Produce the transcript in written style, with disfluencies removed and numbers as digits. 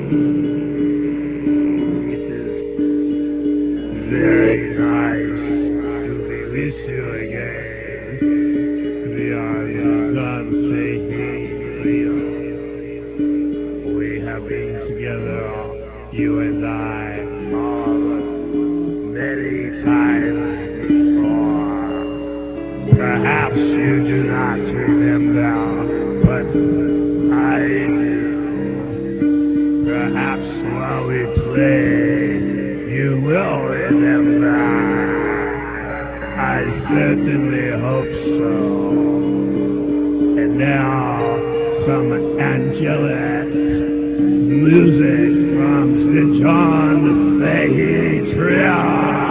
It is very nice to be with you again. We are done thinking we have been together, you and I, many times before. Perhaps you do not remember, but I do. Perhaps while we play, you will remember. I certainly hope so. And now, some angelic music from Sir John Fahey Trio.